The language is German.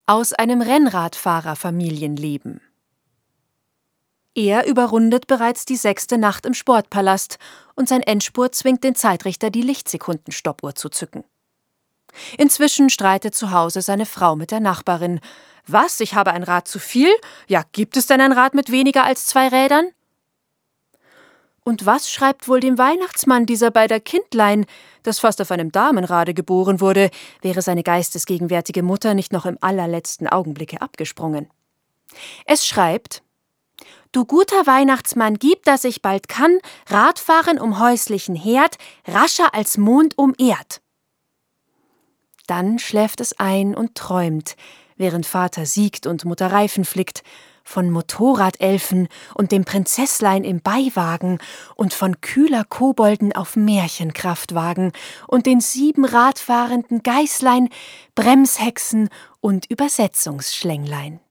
aus einem Rennradfahrerfamilienleben. Er überrundet bereits die 6. Nacht im Sportpalast und sein Endspurt zwingt den Zeitrichter, die Lichtsekundenstoppuhr zu zücken. Inzwischen streitet zu Hause seine Frau mit der Nachbarin. Was, ich habe ein Rad zu viel? Ja, gibt es denn ein Rad mit weniger als 2 Rädern? Und was schreibt wohl dem Weihnachtsmann dieser beider Kindlein, das fast auf einem Damenrade geboren wurde, wäre seine geistesgegenwärtige Mutter nicht noch im allerletzten Augenblicke abgesprungen? Es schreibt: »Du guter Weihnachtsmann, gib, dass ich bald kann, Radfahren um häuslichen Herd, rascher als Mond um Erd.« Dann schläft es ein und träumt, während Vater siegt und Mutter Reifen flickt, von Motorradelfen und dem Prinzesslein im Beiwagen und von kühler Kobolden auf Märchenkraftwagen und den 7 radfahrenden Geißlein, Bremshexen und Übersetzungsschlänglein.